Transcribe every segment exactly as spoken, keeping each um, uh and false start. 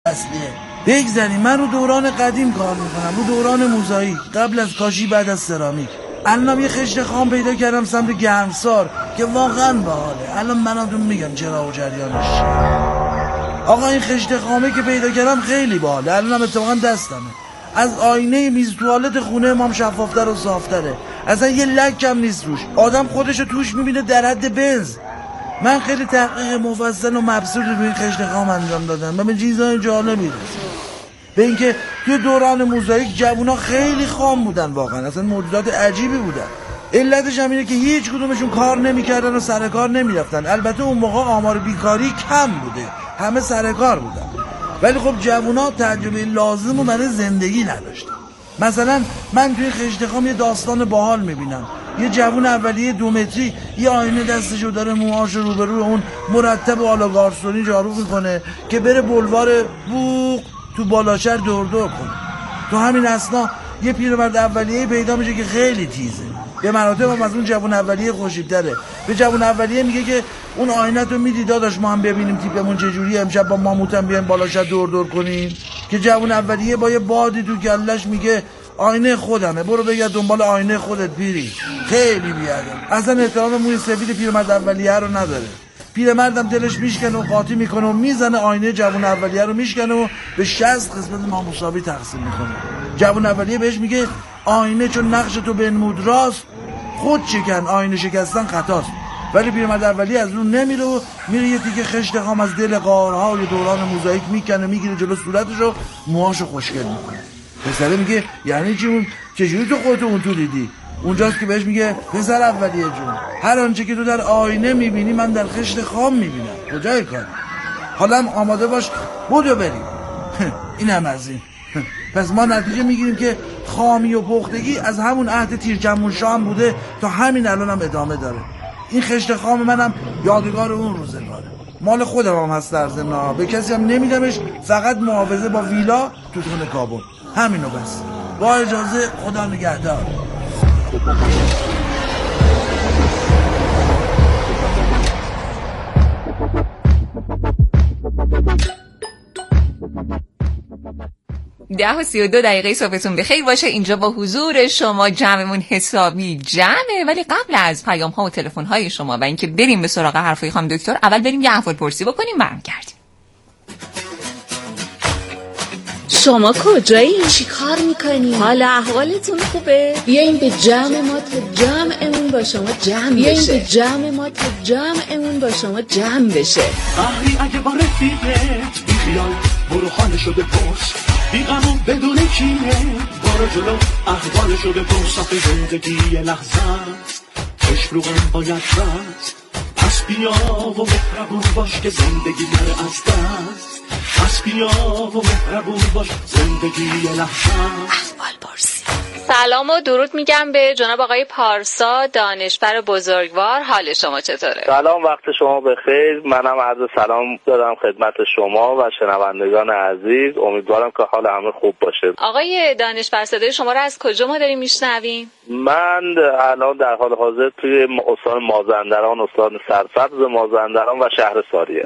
اصلیه. بگذاریم من رو دوران قدیم کار میکنم، رو دوران موزاییک، قبل از کاشی بعد از سرامیک. الانم یه خشت خام پیدا کردم سمت گرمسار که واقعا باحاله. الان مناتون میگم چرا و جریانش. آقا این خشت خامه که پیدا کردم خیلی باحاله. الانم اتفاقا دستمه. از آینه میز توالت خونه ما هم شفافتر و صافتره. اصلا یه لک هم نیست روش. آدم خودشو توش میبینه در حد بنز. من خیلی تحقیق مفصل و مبسوط روی این خشت خام انجام دادم و به چیزای جالبی رسیدم. به اینکه توی دوران موزاییک جوونا خیلی خام بودن، واقعا اصلا موجودات عجیبی بودن. علتش هم اینه که هیچ کدومشون کار نمیکردن و سر کار نمیرفتن. البته اون موقع آمار بیکاری کم بوده، همه سر کار بودن، ولی خب جوونا تجربه لازم و برای زندگی نداشتن. مثلا من توی خشت خام یه داستان باحال میبینم. یه جوون اولیه دو متری یه آینه دستشو داره، موهاشو روبرو اون مرتب و آلا گارسونی جارو میکنه که بره بلوار بوق تو بالاشهر دور دور کنه. تو همین اثنا یه پیرمرد اولیه پیدا میشه که خیلی تیزه، به مراتب هم از اون جوون اولیه خوشیب‌تره. به جوون اولیه میگه که اون آینه تو میدی داداش ما هم ببینیم تیپمون چجوریه، امشب با ماموتم بیایم بالاشهر دور دور کنیم. که جوون اولیه با یه بادی تو گلش میگه آینه خودمه، برو بگرد دنبال آینه خودت پیری. خیلی بیادم، اصلا احترام موی سفید پیرمرد اولیه رو نداره. پیرمردم دلش میشکنه و قاطی میکنه و میزنه آینه جوون اولیه رو میشکنه و به شصت قسمت نامساوی تقسیم میکنه. جوون اولیه بهش میگه آینه چون نقش تو بنمود راست، خود شکن، آینه شکستن خطاست. ولی پیرمرد اولیه از اون نمیره و میره یه تیکه خشت خام از دل غارها و یه دوران موزاییک میکنه، میگیره جلو صورتشو، موهاشو خوشگل میکنه. پسره میگه یعنی چی؟ اون چجوری تو خودت اون تو دیدی؟ اونجاست که بهش میگه پسر اولیه جون، هر آنچه که تو در آینه میبینی من در خشت خام میبینم. کجای کار؟ حالا هم آماده باش بودو بریم. این هم از این. پس ما نتیجه میگیریم که خامی و پختگی از همون عهد تیرکمونشاه هم بوده تا همین الان هم ادامه داره. این خشت خام منم یادگار اون روزگاره، مال خودم هم هست در ضمن، به کسی هم نمیدمش، فقط محافظه با ویلا تو خونه کابل. همینو بس. با اجازه، خدا نگهدار. ده و سی و دو دقیقه صبحتون بخیر باشه. اینجا با حضور شما جمعمون حسابی جمعه، ولی قبل از پیام ها و تلفن های شما و اینکه بریم به سراغ حرفای خانم دکتر، اول بریم یه احوال پرسی بکنیم، برمیگردیم. شما کجایی؟ چی کار میکنی؟ حالا احوالتون خوبه؟ بیاین به جمع ما تا جمعمون با شما جمع بشه. بیاین به جمع ما تا جمعمون با شما جمع بشه. قهری اگه با رفیقت بی خیال برو حالشو بپرس، بی غمو بدون کینه برو جلو احوالشو بپرس. آخه زندگی یه لحظه است، چشم رو غم باید بست. پس بیا و مهربون باش که زندگی نره از دست. پس بیا و مهربون باش زندگی یه لحظه. احوال پرسی. سلام و درود میگم به جناب آقای پارسا، دانشور بزرگوار. حال شما چطوره؟ سلام، وقت شما بخیر. منم عرض سلام دارم خدمت شما و شنوندگان عزیز. امیدوارم که حال همه خوب باشه. آقای دانشور، صدای شما رو از کجا ما داریم میشنویم؟ من الان در حال حاضر توی استان مازندران، استان سرسبز مازندران و شهر ساریه.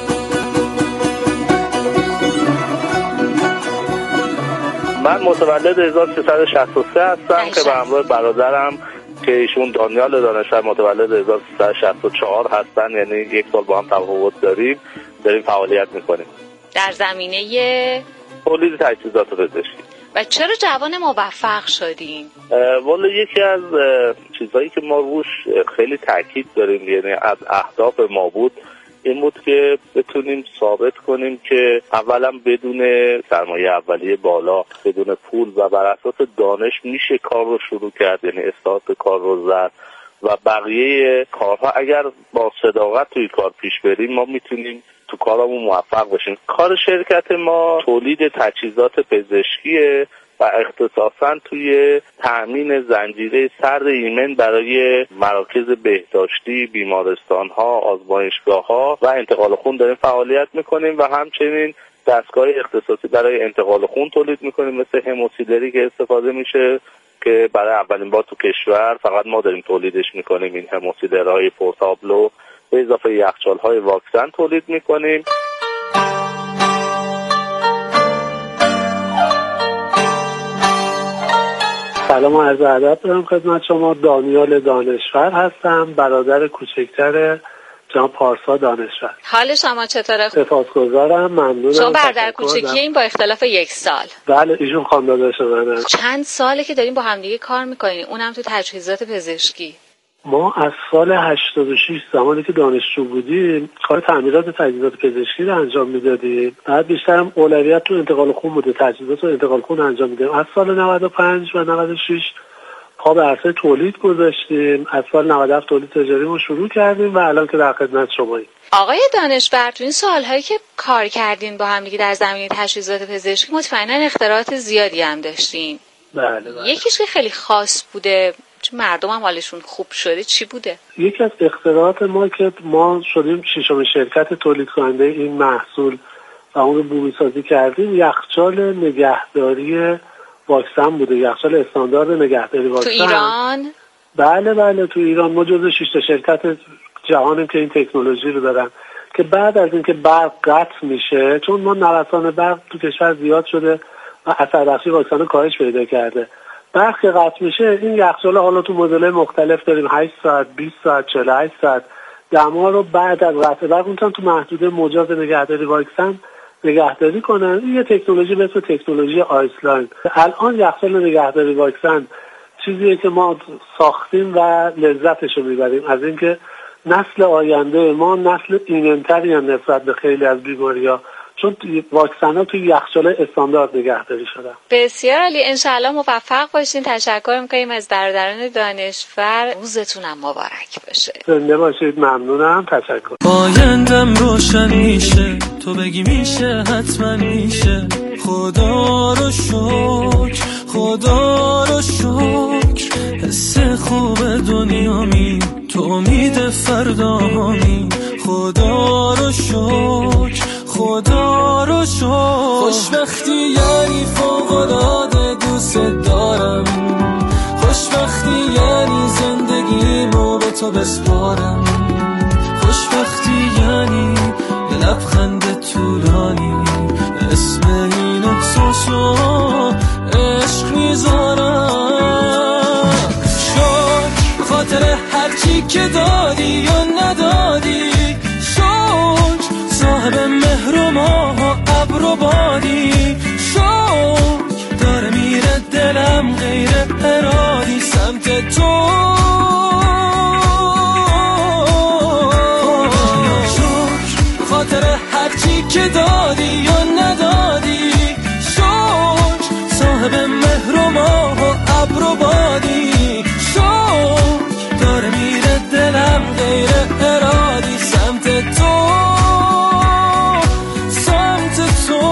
من متولد هزار و سیصد و شصت و سه هستم که به همراه برادرم که ایشون دانیال دانشور متولد هزار و سیصد و شصت و چهار هستن، یعنی یک سال با هم تفاوت داریم، داریم فعالیت میکنیم در زمینه تولید تجهیزات پزشکی. و چرا جوان موفق شدین؟ والا یکی از چیزهایی که ما روش خیلی تاکید داریم، یعنی از اهداف ما بود، این بود که بتونیم ثابت کنیم که اولا بدون سرمایه اولیه بالا، بدون پول و بر اساس دانش میشه کار رو شروع کرد، یعنی استارت کار رو زد و بقیه کارها اگر با صداقت توی کار پیش بریم ما میتونیم تو کارمون موفق بشیم. کار شرکت ما تولید تجهیزات پزشکیه و اختصاصا توی تأمین زنجیره سرد ایمن برای مراکز بهداشتی، بیمارستان‌ها، آزمایشگاه‌ها و انتقال خون داریم فعالیت می‌کنیم و همچنین دستگاه اختصاصی برای انتقال خون تولید می‌کنیم مثل هموسیلری که استفاده میشه که برای اولین بار تو کشور فقط ما داریم تولیدش می‌کنیم. این هموسیلرهای پورتابلو به اضافه یخچال‌های واکسن تولید می‌کنیم. سلام و عرض ادب دارم خدمت شما. دانیال دانشور هستم، برادر کوچکتر جناب پارسا دانشور. حال شما چطوره؟ سپاسگزارم، ممنونم. شما برادر کوچکی این با اختلاف یک سال؟ بله، ایشون خانواده منه. چند ساله که دارین با همدیگه کار میکنین، اونم تو تجهیزات پزشکی؟ ما از سال هشتاد و شش زمانی که دانشجو بودیم کار تعمیرات تجهیزات پزشکی رو انجام میدادیم. بعد بیشتر هم اولویت تو انتقال خون بوده، تجهیزات و انتقال خون انجام میدیم. از سال نود و پنج و نود و شش پا به عرصه تولید گذاشتیم. از سال نود و هفت تولید تجاریمون شروع کردیم و الان که در خدمت شماییم. آقای دانشور، تو این سال‌هایی که کار کردین با هم دیگه در زمینه تجهیزات پزشکی مطمئنا اختراعات زیادی هم داشتین. بله بله. یکیش که خیلی خاص بوده، مردم هم حالشون خوب شده، چی بوده؟ یکی از اختراعات ما که ما شدیم ششمین شرکت تولید کننده این محصول و اون رو بومی سازی کردیم، یخچال نگهداری واکسن بوده، یخچال استاندارد نگهداری واکسن. تو ایران؟ بله بله، تو ایران ما جزو شش تا شرکت جهانیم که این تکنولوژی رو دارن. که بعد از اینکه برق قطع میشه، چون ما نوسان برق تو کشور زیاد شده و اثربخشی واکسن کاهش پیدا کرده، برق که قطع میشه این یخچال حالا تو مدل مختلف داریم، هشت ساعت، بیست ساعت، چهل و هشت ساعت دما رو بعد از قطع برق میتونن تو محدوده مجاز نگهداری واکسن نگهداری کنن. این یه تکنولوژی به اسم تکنولوژی آیسلاین. الان یخچال نگهداری واکسن چیزیه که ما ساختیم و لذتش رو میبریم از اینکه نسل آینده ما نسل ایمن‌تری هم نسبت به خیلی از بیماری‌ها، چون واکسن ها توی یخچال استاندارد نگهداری شدن. بسیار عالی، انشاءالله موفق باشین. تشکر میکنیم از برادران دانشور، روزتون هم مبارک باشه. زنده باشید، ممنونم، تشکر. آیندم روشن میشه، تو بگی میشه، حتما میشه. خدا رو شکر، خدا رو شکر، حس خوب دنیا می، تو امید فردا می. خدا رو شکر، خدا رو شکر. خوشبختی یعنی فوق‌العاده دوست دارم، خوشبختی یعنی زندگیمو به تو بسپارم، خوشبختی یعنی یه لبخند طولانی اسم این احساسو عشق میذارم. شکر به خاطر هرچی که دادی یا ندادی، شکر صاحب مهر و ماه و ابر و بادی، شکر داره میره دلم غیر ارادی سمت تو. شکر به خاطر هرچی که دادی یا ندادی، شکر صاحب مهر و ماه و ابر و بادی، شکر داره میره دلم غیر ارادی سمت تو، سمت تو.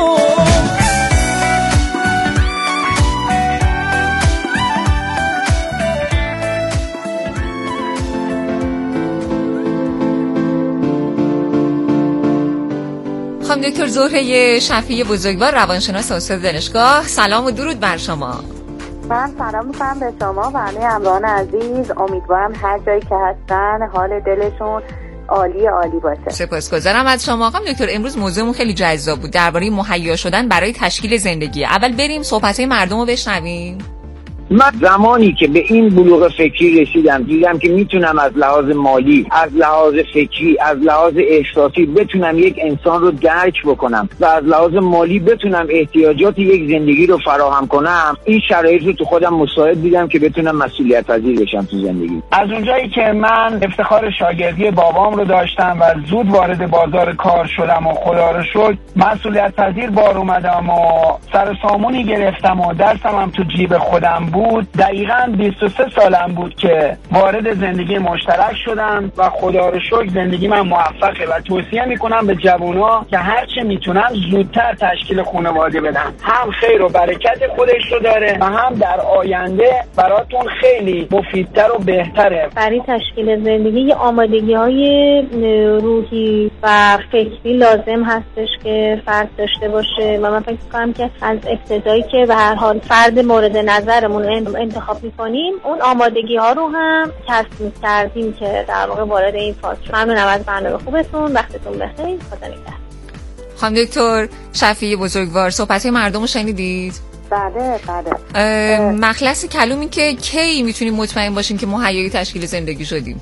خانم دکتر زهره شفیع بزرگوار، روانشناس استاد دانشگاه، سلام و درود بر شما. من سلام میکنم به شما و همه همراهان عزیز. امیدوارم هر جایی که هستن حال دلشون عالی عالی باشه. سپاسگزارم از شما. خانم دکتر امروز موضوعمون خیلی جذاب بود، درباره مهیا شدن برای تشکیل زندگی. اول بریم صحبت‌های مردم رو بشنویم. من زمانی که به این بلوغ فکری رسیدم دیدم که میتونم از لحاظ مالی، از لحاظ فکری، از لحاظ احساسی بتونم یک انسان رو درک بکنم و از لحاظ مالی بتونم احتیاجات یک زندگی رو فراهم کنم، این شرایط رو تو خودم مساعد دیدم که بتونم مسئولیت پذیر بشم تو زندگی. از اونجایی که من افتخار شاگردی بابام رو داشتم و زود وارد بازار کار شدم و خدا رو شکر مسئولیت پذیر بار اومدم و سر سامونی گرفتم و درسم هم تو جیب خودم بود. دقیقاً بیست و سه سالم بود که وارد زندگی مشترک شدم و خدا رو شکر زندگی من موفقه و توصیه میکنم به جوونا که هر چه میتونن زودتر تشکیل خانواده بدن. هم خیر و برکت خودش رو داره و هم در آینده براتون خیلی مفیدتر و بهتره. برای تشکیل زندگی آمادگی‌های روحی و فکری لازم هستش که فرد داشته باشه و من فکر می‌کنم که از ابتدایی که به هر حال فرد مورد نظرمون انتخاب می‌کنیم اون آمادگی‌ها رو هم تصمیم کردیم که در واقع وارد این فاز شد. ممنونم از برنامه خوبتون، وقتتون بخیر، خدا نگهدار. خانم دکتر شفیع بزرگوار، صحبت‌های مردم رو شنیدید؟ بله بله. مخلص کلومی که کی میتونیم مطمئن باشیم که مهیای تشکیل زندگی شدیم؟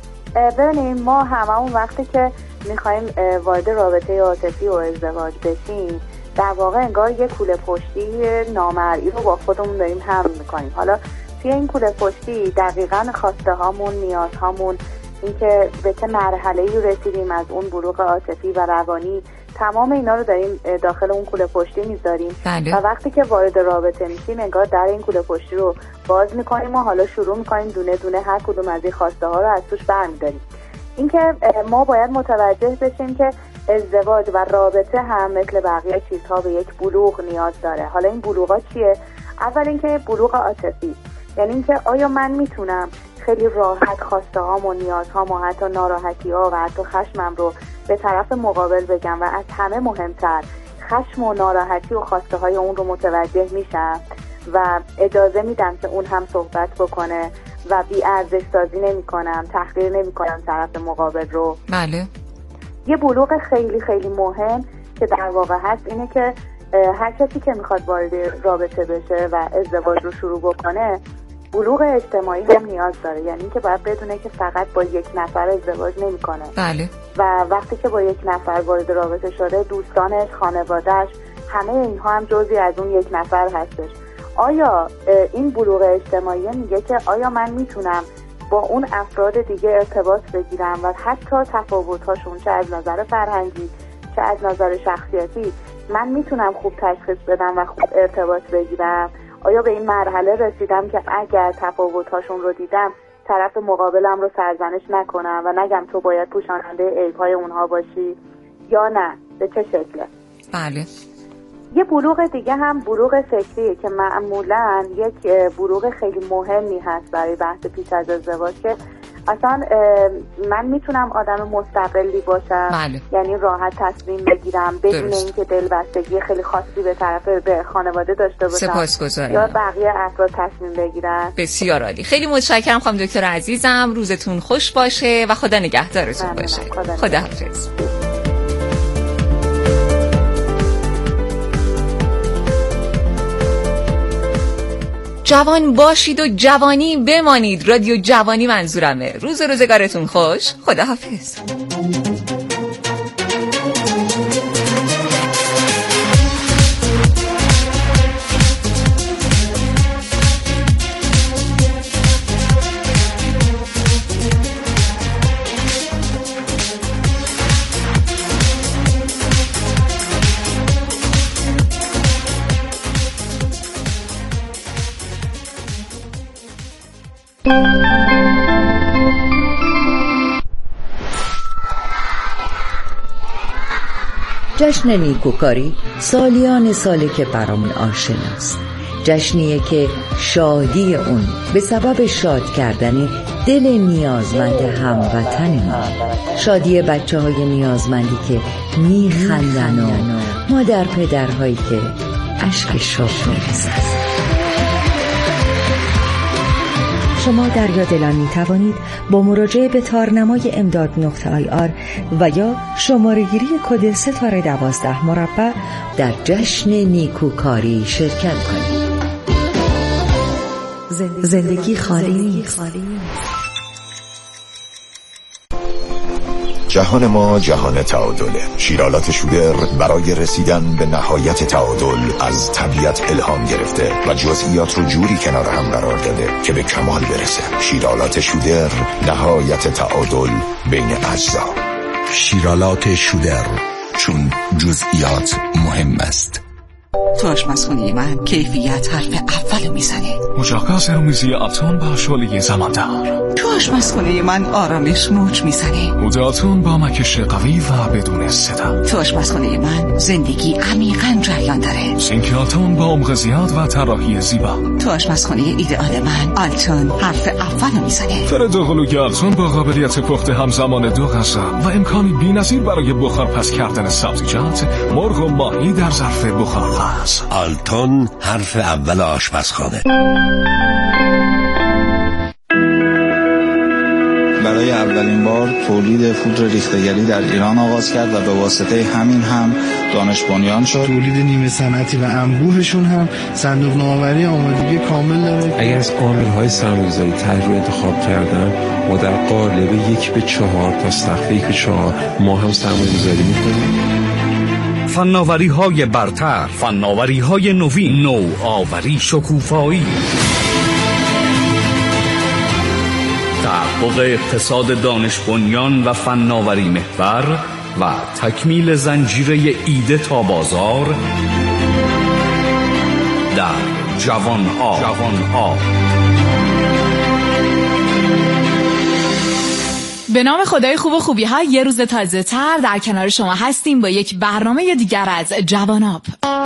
ببینیم ما هممون وقتی که میخوایم وارد رابطه عاطفی و ازدواج بشیم در واقع انگار یه کوله پشتی نامرئی رو با خودمون داریم حمل میکنیم. حالا توی این کوله پشتی دقیقاً خواسته هامون، نیاز هامون، اینکه به چه مرحله‌ای رسیدیم از اون بلوغ عاطفی و روانی، تمام اینا رو داریم داخل اون کوله پشتی میذاریم. بله. و وقتی که وارد رابطه میشیم انگار در این کوله پشتی رو باز میکنیم و حالا شروع میکنیم دونه دونه هر کدوم از این خواسته ها رو از توش برمیداریم. اینکه ما باید متوجه بشیم که ازدواج و رابطه هم مثل بقیه چیزها به یک بلوغ نیاز داره. حالا این بلوغا چیه؟ اول اینکه بلوغ عاطفی، یعنی اینکه آیا من میتونم خیلی راحت خواسته هام و نیاز هام و حتی ناراحتی ها و حتی خشمم رو به طرف مقابل بگم و از همه مهمتر خشم و ناراحتی و خواسته های اون رو متوجه میشم و اجازه میدم که اون هم صحبت بکنه و بی ارزش سازی نمی کنم، تحقیر نمی کنم طرف مقابل رو. بله. یه بلوغ خیلی خیلی مهم که در واقع هست اینه که هر کسی که میخواد وارد رابطه بشه و ازدواج رو شروع بکنه بلوغ اجتماعی هم نیاز داره، یعنی که باید بدونه که فقط با یک نفر ازدواج نمیکنه. بله. و وقتی که با یک نفر وارد رابطه شده دوستانش، خانوادهش، همه اینها هم جزئی از اون یک نفر هستش. آیا این بلوغ اجتماعی میگه که آیا من میتونم با اون افراد دیگه ارتباط بگیرم و حتی تفاوت‌هاشون چه از نظر فرهنگی چه از نظر شخصیتی من میتونم خوب تشخیص بدم و خوب ارتباط بگیرم؟ آیا به این مرحله رسیدم که اگر تفاوت‌هاشون رو دیدم طرف مقابلم رو سرزنش نکنم و نگم تو باید پوشاننده عیب‌های اونها باشی یا نه؟ به چه شکله؟ بله. یه بلوغ دیگه هم بلوغ فکریه که معمولاً یک بلوغ خیلی مهمی هست برای بحث پیش از ازدواج که اصلا من میتونم آدم مستقلی باشم. بله. یعنی راحت تصمیم بگیرم بدون اینکه دلبستگی خیلی خاصی به طرف به خانواده داشته باشم. سپاسگزارم. یا بقیه افراد تصمیم بگیرن. بسیار عالی. خیلی متشکرم خانم دکتر عزیزم. روزتون خوش باشه و خدا نگهدارتون باشه. خدا, خدا حافظ. جوان باشید و جوانی بمانید. رادیو جوانی منظورمه. روز روزگارتون خوش. خدا حافظ. جشن نیکوکاری سالیان ساله که برامون آشناست. جشنیه که شادی اون به سبب شاد کردن دل نیازمند هموطن ما، شادی بچه های نیازمندی که میخندن و مادر پدرهایی که اشک شوق می‌ریزن. شما دریا دلان می توانید با مراجعه به تارنمای امداد نقطه آی آر و یا شماره گیری کد ستاره دوازده مربع در جشن نیکوکاری شرکت کنید. زندگی خالی نیست. جهان ما جهان تعادله. شیرالات شودر برای رسیدن به نهایت تعادل از طبیعت الهام گرفته و جزئیات رو جوری کنار هم قرار داده که به کمال برسه. شیرالات شودر، نهایت تعادل بین اجزا. شیرالات شودر، چون جزئیات مهم است. تو آشپزخونه من کیفیت حرف اول میزنه. مجاکاز رومیزی اتون با شعله زماندار. تو آشپزخونه من آرامش موج میزنه. موداتون با مکش قوی و بدون صدا. تو آشپزخونه من زندگی عمیقاً جریان داره. سینکیاتون با عمق زیاد و طراحی زیبا. تو آشپزخونه ایدئال من آلتون حرف اول میزنه. فرد قلوی آلتون با قابلیت پخت همزمان دو غذا و امکانی بی‌نظیر برای بخار پس کردن سبزیجات، مرغ و ماهی در ظرف بخارپز. آلتون حرف اول آشپزخانه. برای اولین بار تولید پودر ریخته‌گری در ایران آغاز کرد و به واسطه همین هم دانش بنیان شد. تولید نیمه صنعتی و انبوهشون هم صندوق نوآوری آمادگی کامل داره. اگر از عامل‌های سرمایه‌گذاری طرح رو انتخاب کردن، ما در قالب یک به چهار تا سقف یک به چهار ما هم سرمایه‌گذاری می‌کنیم. فناوری‌های برتر، فناوری‌های نوین، نوآوری، شکوفایی، تحقق اقتصاد دانش بنیان و فناوری محور و تکمیل زنجیره ایده تا بازار در جوان ها. جوان ها. به نام خدای خوب و خوبی ها یه روز تازه تر در کنار شما هستیم با یک برنامه دیگر از جوان آپ.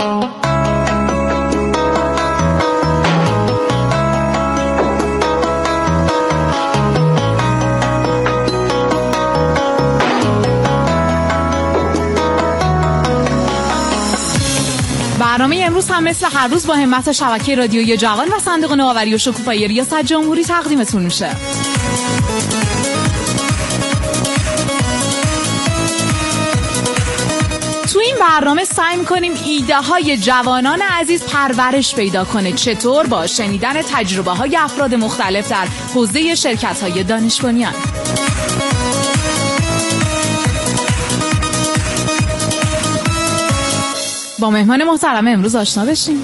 برنامه امروز هم مثل هر روز با همت شبکه رادیوی جوان و صندوق نوآوری و شکوفایی ریاست جمهوری تقدیمتون میشه. تو این برنامه سعی می‌کنیم ایده های جوانان عزیز پرورش پیدا کنه، چطور با شنیدن تجربه های افراد مختلف در حوزه شرکت های دانش بنیان. با مهمان محترم امروز آشنا بشیم.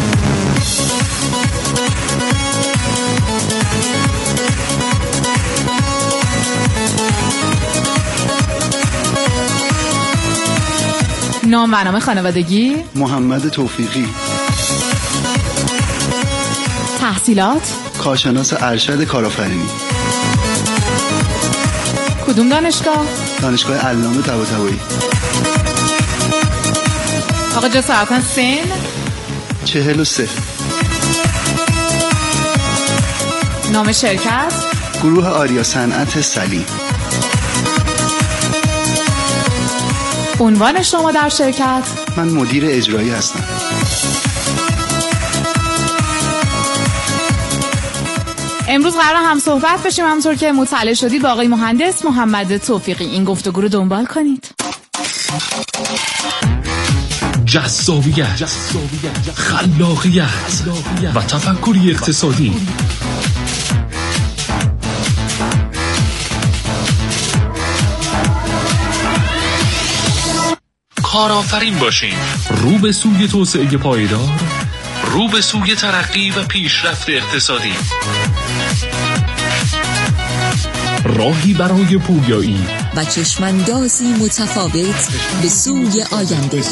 نام و نام خانوادگی؟ محمد توفیقی. تحصیلات؟ کارشناس ارشد کارآفرینی. کدوم دانشگاه؟ دانشگاه علامه طباطبایی. آقا جسارتاً سن؟ چهل و سه. نام شرکت؟ گروه آریا صنعت سلیم. عنوان شما در شرکت؟ من مدیر اجرایی هستم. امروز قرار هم صحبت بشیم، همونطور که مطلع شدید با آقای مهندس محمد توفیقی. این گفتگو رو دنبال کنید. جذابیت، خلاقیت و تفکری اقتصادی. کارآفرین باشین، رو به سوی توسعه پایدار، رو به سوی ترقی و پیشرفت اقتصادی. راهی برای پویایی و چشماندازی متفاوت به سوی آینده.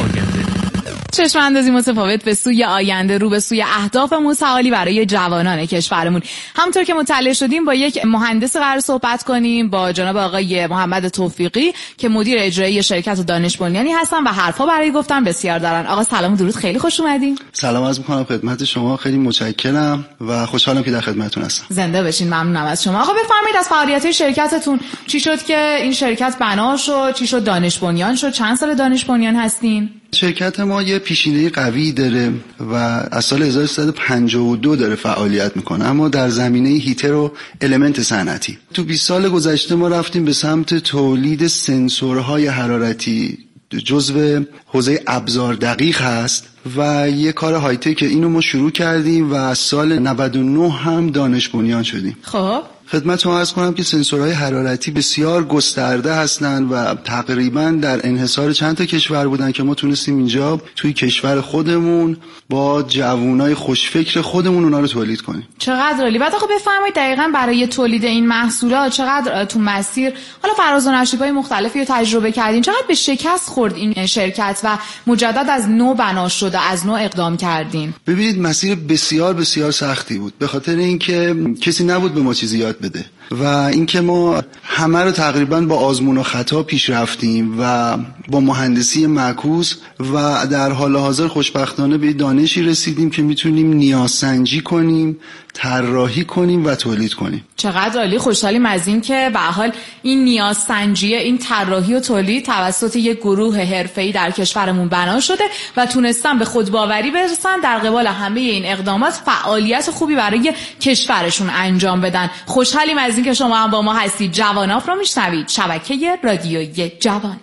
چشم اندازی متفاوت به سوی آینده، رو به سوی اهداف متعالی برای جوانان کشورمون. همونطور که مطلع شدیم با یک مهندس قرار صحبت کنیم، با جناب آقای محمد توفیقی که مدیر اجرایی شرکت دانش بنیانی هستن و حرفا برای گفتن بسیار دارن. آقا سلام و درود، خیلی خوش اومدین. سلام عرض می‌کنم خدمت شما، خیلی متشکرم و خوشحالم که در خدمتتون هستم. زنده باشین، ممنونم از شما. آقا بفرمایید از فعالیت‌های شرکتتون چی شد که این شرکت بنا شد، چی شد دانش بنیان شد، چند سال دانش بنیان هستین؟ شرکت ما یه پیشینه قوی داره و از سال هزار و سیصد و پنجاه و دو داره فعالیت میکنه، اما در زمینه هیتر و المنت صنعتی. تو بیست سال گذشته ما رفتیم به سمت تولید سنسورهای حرارتی، جزو حوزه ابزار دقیق هست و یه کار های تک که اینو ما شروع کردیم و از سال نود و نه هم دانش بنیان شدیم. خب خدمت شما عرض کنم که سنسورهای حرارتی بسیار گسترده هستند و تقریبا در انحصار چند تا کشور بودن که ما تونستیم اینجا توی کشور خودمون با جوانای خوشفکر خودمون اونا رو تولید کنیم. چقدر عالی. بعد آقا بفرمایید دقیقاً برای تولید این محصولات چقدر تو مسیر حالا فراز و نشیب‌های مختلفی رو تجربه کردین، چقدر به شکست خورد این شرکت و مجدد از نو بنا شده، از نو اقدام کردین؟ ببینید مسیر بسیار بسیار سختی بود، به خاطر اینکه کسی نبود به ما چیزی یاد بده و اینکه ما همه رو تقریبا با آزمون و خطا پیش رفتیم و با مهندسی معکوس و در حال حاضر خوشبختانه به دانشی رسیدیم که میتونیم نیازسنجی کنیم، طراحی کنیم و تولید کنیم. چقدر عالی. خوشحالیم از این که به هر حال این نیازسنجی، این طراحی و تولید توسط یک گروه حرفه‌ای در کشورمون بنا شده و تونستن به خودباوری برسن، در قبال همه این اقدامات فعالیت خوبی برای کشورشون انجام بدن. خوش خوشحالیم از اینکه شما هم با ما هستید. جواناف رو میشنوید، شبکه رادیویی جوان.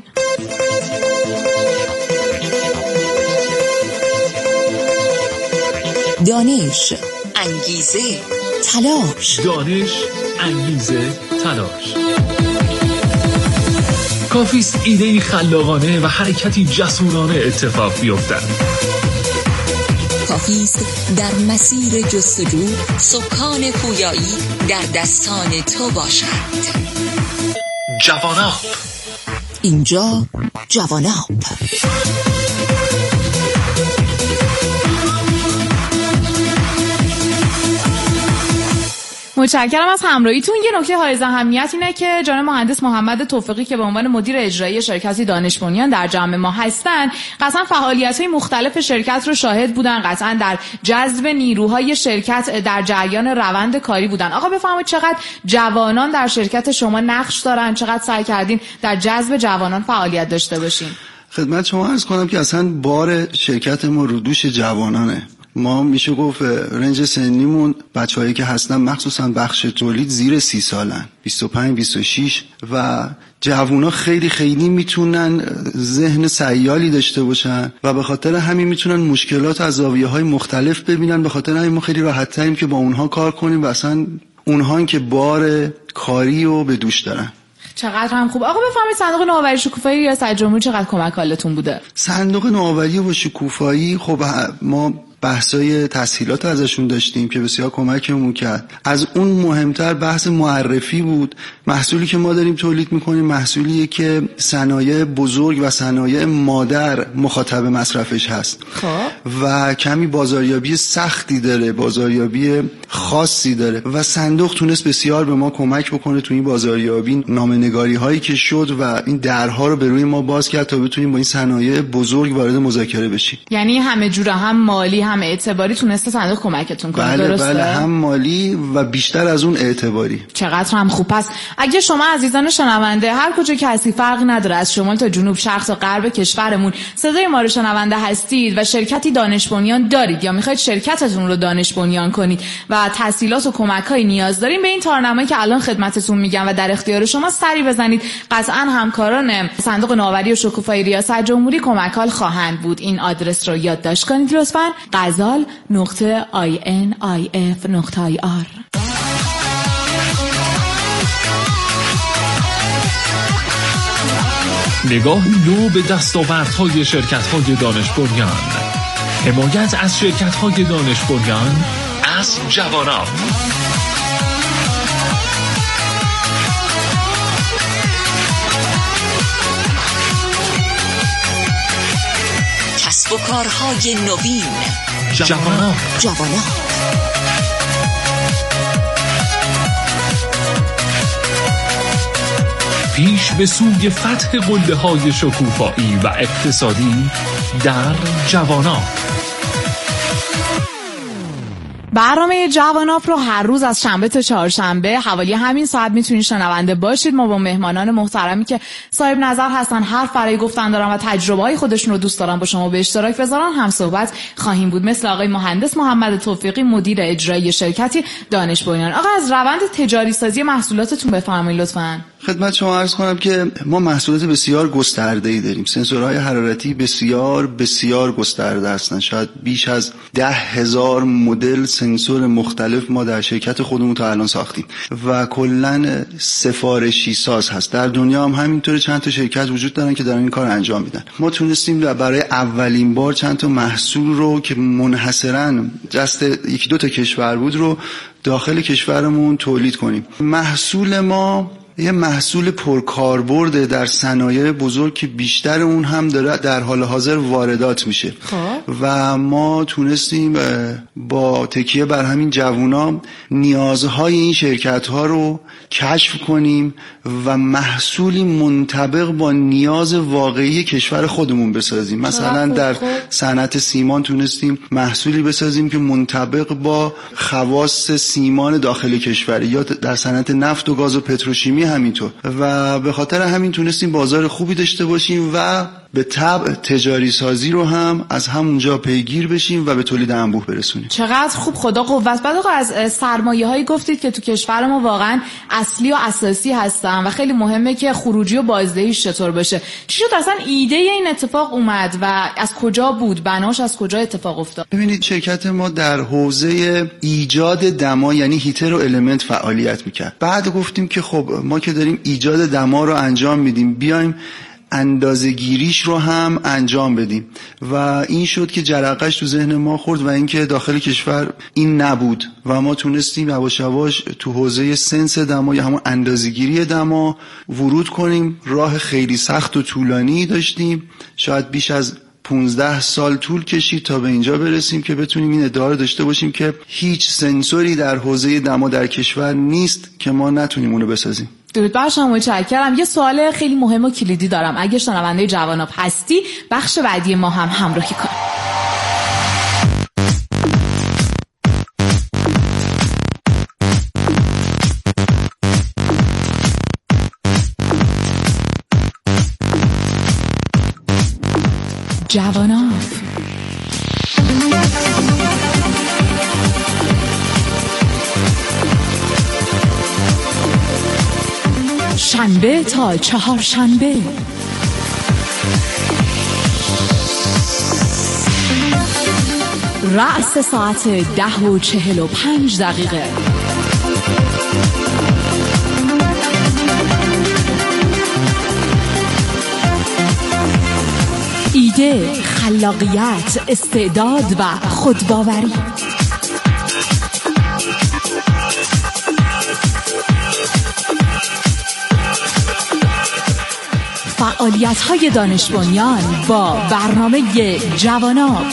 دانش، انگیزه، تلاش. دانش، انگیزه، تلاش. کافیست ایده‌ای خلاقانه و حرکتی جسورانه اتفاق بیفتد. کافیست در مسیر جستجو سکان پویایی در دستان تو باشد. جواناپ. اینجا جواناپ. متشکرم از همراهیتون. یه نکته حائز اهمیت اینه که جناب مهندس محمد توفیقی که به عنوان مدیر اجرایی شرکتی دانش بنیان در جمع ما هستن، قطعا فعالیت‌های مختلف شرکت رو شاهد بودن، قطعا در جذب نیروهای شرکت در جریان روند کاری بودن. آقا بفرمایید چقدر جوانان در شرکت شما نقش دارن، چقدر سعی کردین در جذب جوانان فعالیت داشته باشین؟ خدمت شما عرض کنم که اصلا بار شرکت ما رو دوش جوانانه. ما میشه گفت رنج سنیمون بچه‌هایی که هستن مخصوصا بخش تولید زیر سی سالن، بیست و پنج بیست و شش، و جوونا خیلی خیلی میتونن ذهن سیالی داشته باشن و به خاطر همین میتونن مشکلات از زاویه‌های مختلف ببینن. به خاطر همین ما خیلی راحت تریم که با اونها کار کنیم و اصلا اونها که بار کاری رو به دوش دارن. چقدر هم خوب. آقا بفرمایید صندوق نوآوری شکوفایی ریاست جمهوری چقدر کمک حالتون بوده؟ صندوق نوآوری و شکوفایی خب ما بحثای تسهیلات ازشون داشتیم که بسیار کمکمون کرد. از اون مهمتر بحث معرفی بود. محصولی که ما داریم تولید میکنیم محصولیه که صنایع بزرگ و صنایع مادر مخاطب مصرفش هست خب. و کمی بازاریابی سختی داره، بازاریابی خاصی داره و صندوق تونست بسیار به ما کمک بکنه تو این بازاریابی. نامه‌نگاری هایی که شد و این درها رو به روی ما باز کرد تا بتونیم با این صنایع بزرگ وارد مذاکره بشیم. یعنی همه جوره، هم مالی هم اعتباری تونسته صندوق کمکتون کنه. بله درسته؟ بله، هم مالی و بیشتر از اون اعتباری. چقدر هم خوب. پس اگه شما عزیزان شنونده هر کجا که هستی، فرقی نداره، از شمال تا جنوب، شرق تا غرب کشورمون صدای ما رو شنونده هستید و شرکتی دانش بنیان دارید یا میخواید شرکتتون رو دانش بنیان کنید و تسهیلات و کمک‌های نیاز دارین، به این تارنمایی که الان خدمتتون میگم و در اختیار شما سری بزنید. قطعا همکاران صندوق نوآوری و شکوفایی ریاست جمهوری کمک‌حال خواهند بود. این آدرس رو یادداشت کنید لطفاً: غزال نقطه آی ان آی اف نقطه آی آر. نگاه نو به دستاوردهای شرکت‌های دانش بنیان. حمایت از شرکت‌های دانش بنیان از جوانان. کسب و کارهای نوین. جوانان. جوانان. پیش به سوی فتح قله‌های شکوفایی و اقتصادی در جوانان. برنامه جواناپ رو هر روز از شنبه تا چهارشنبه حوالی همین ساعت میتونید شنونده باشید. ما با مهمانان محترمی که صاحب نظر هستن، حرف برای گفتن دارن و تجربه های خودشون رو دوست دارن با شما به اشتراک بذارن هم صحبت خواهیم بود، مثل آقای مهندس محمد توفیقی مدیر اجرایی شرکتی دانش بنیان. آقا از روند تجاری سازی محصولاتتون بفرمایید لطفاً. خدمت شما عرض کنم که ما محصولات بسیار گسترده‌ای داریم. سنسورهای حرارتی بسیار بسیار گسترده هستند. شاید بیش از ده هزار مدل سنسور مختلف ما در شرکت خودمون تا الان ساختیم و کلاً سفارشی ساز هست. در دنیا هم همینطوره، چند تا شرکت وجود دارن که دارن این کار انجام میدن. ما تونستیم برای اولین بار چند تا محصول رو که منحصراً دست یکی دو تا کشور بود رو داخل کشورمون تولید کنیم. محصول ما یه محصول پرکاربرد در صنایع بزرگ که بیشتر اون هم داره در حال حاضر واردات میشه خب. و ما تونستیم با تکیه بر همین جوونا نیازهای این شرکت ها رو کشف کنیم و محصولی منطبق با نیاز واقعی کشور خودمون بسازیم. مثلا در صنعت سیمان تونستیم محصولی بسازیم که منطبق با خواص سیمان داخل کشور، یا در صنعت نفت و گاز و پتروشیمی همینطور، و به خاطر همین تونستیم بازار خوبی داشته باشیم و به طبع تجاری سازی رو هم از همونجا پیگیر بشیم و به تولید انبوه برسونیم. چقدر خوب، خدا قوت. بعد آقا از سرمایه‌هایی گفتید که تو کشور ما واقعا اصلی و اساسی هستن و خیلی مهمه که خروجی و بازدهیش چطور باشه. چی شد اصلا ایده این اتفاق اومد و از کجا بود؟ بناش از کجا اتفاق افتاد؟ ببینید شرکت ما در حوزه ایجاد دما یعنی هیتر و المنت فعالیت میکرد. بعد گفتیم که خب ما که داریم ایجاد دما رو انجام میدیم، بیایم اندازه‌گیریش رو هم انجام بدیم و این شد که جرقش تو ذهن ما خورد و اینکه داخل کشور این نبود و ما تونستیم یواش یواش تو حوزه سنس دما یا همون اندازه‌گیری دما ورود کنیم. راه خیلی سخت و طولانی داشتیم، شاید بیش از پونزده سال طول کشید تا به اینجا برسیم که بتونیم این ادعا رو داشته باشیم که هیچ سنسوری در حوزه دما در کشور نیست که ما نتونیم اونو بسازیم. درود بر شما، متشکرم. یه سوال خیلی مهم و کلیدی دارم. اگه شنونده جواناب هستی بخش بعدی ما هم همراهی کن. جوانان شنبه تا چهار شنبه رأس ساعت ده و چهل و پنج دقیقه. ایده، خلاقیت، استعداد و خودباوری. فعالیت‌های دانش بنیان با برنامه جواناب.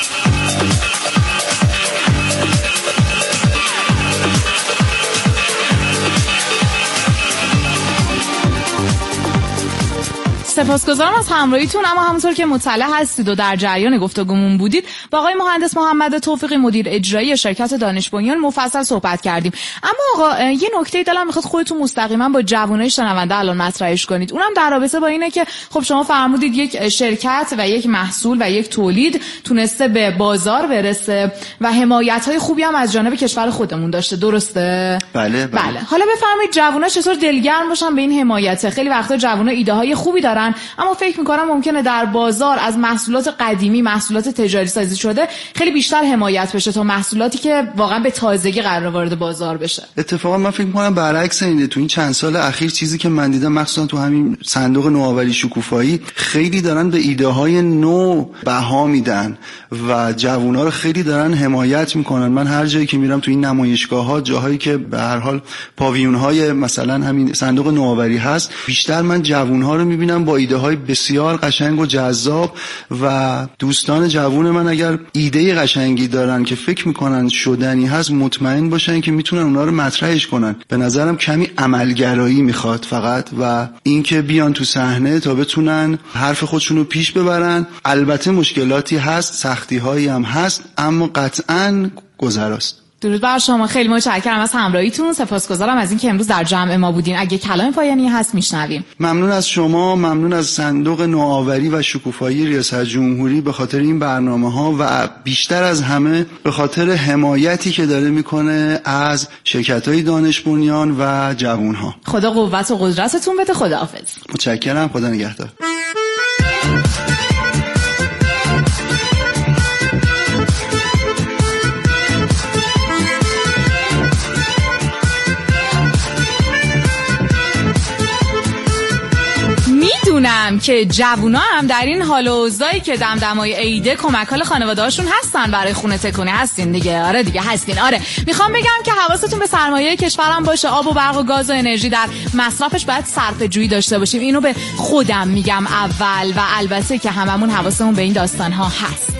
سپاسگزارم از همراهیتون. اما همونطور که مطلع هستید و در جریان گفتگومون بودید، با آقای مهندس محمد توفیقی مدیر اجرایی شرکت دانش بنیان مفصل صحبت کردیم. اما آقا یه نکته دلم میخواد خودتون مستقیما با جوانای شنونده الان مطرحش کنید. اونم در رابطه با اینه که خب شما فرمودید یک شرکت و یک محصول و یک تولید تونسته به بازار برسه و حمایت‌های خوبی هم از جانب کشور خودمون داشته، درسته؟ بله بله. بله. حالا بفرمایید جوونا چطور دلگرم باشن به این حمایت؟ خیلی وقتا جوونا ایده‌های خوبی دارن اما فکر میکنم ممکنه در بازار از محصولات قدیمی، محصولات تجاری سازی شده خیلی بیشتر حمایت بشه تا محصولاتی که واقعا به تازگی قرار وارد بازار بشه. اتفاقا من فکر میکنم برعکس اینه. تو این چند سال اخیر چیزی که من دیدم مخصوصا تو همین صندوق نوآوری شکوفایی خیلی دارن به ایده های نو بها میدن و جوونا رو خیلی دارن حمایت میکنن. من هر جایی که میرم تو این نمایشگاه ها، جاهایی که به هر حال پاویون های مثلا همین صندوق نوآوری هست، بیشتر من جوونا رو میبینم با ایده های بسیار قشنگ و جذاب و دوستان جوون من اگر ایده قشنگی دارن که فکر میکنن شدنی هست، مطمئن باشن که میتونن اونا رو مطرحش کنن. به نظرم کمی عملگرایی میخواد فقط و اینکه بیان تو صحنه تا بتونن حرف خودشون رو پیش ببرن. البته مشکلاتی هست، سختی هایی هم هست، اما قطعاً گذراست. درود بر شما، خیلی متشکرم از همراهیتون. سپاسگزارم از اینکه امروز در جمع ما بودین. اگه کلام پایانی هست میشنویم. ممنون از شما، ممنون از صندوق نوآوری و شکوفایی ریاست جمهوری به خاطر این برنامه‌ها و بیشتر از همه به خاطر حمایتی که داره میکنه از شرکت‌های دانش بنیان و جوان‌ها. خدا قوت و قدرتتون بده. خداحافظ. متشکرم. خدا نگهدار. میدونم که جوونا هم در این حال و اوضاعی که دمدمای عیده کمک‌حال خانواده‌هاشون هستن برای خونه تکونی. هستین دیگه؟ آره دیگه هستین. آره میخوام بگم که حواستون به سرمایه کشورم باشه. آب و برق و گاز و انرژی در مصرفش باید صرفه‌جویی داشته باشیم. اینو به خودم میگم اول و البته که هممون حواسمون به این داستان‌ها هست.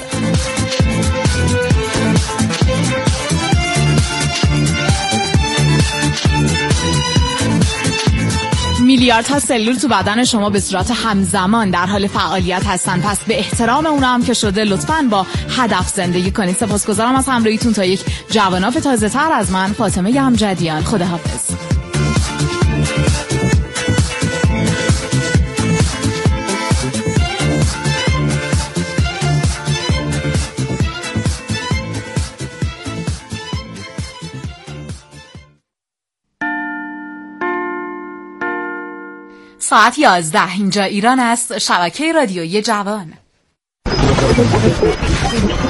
میلیاردها سلول تو بدن شما به صورت همزمان در حال فعالیت هستن، پس به احترام اونا هم که شده لطفاً با هدف زندگی کنید. سپاسگزارم از همراهیتون. تا یک جواناف تازه تر از من، فاطمه امجدیان. خداحافظ. ساعت یازده اینجا ایران است، شبکه رادیویی جوان.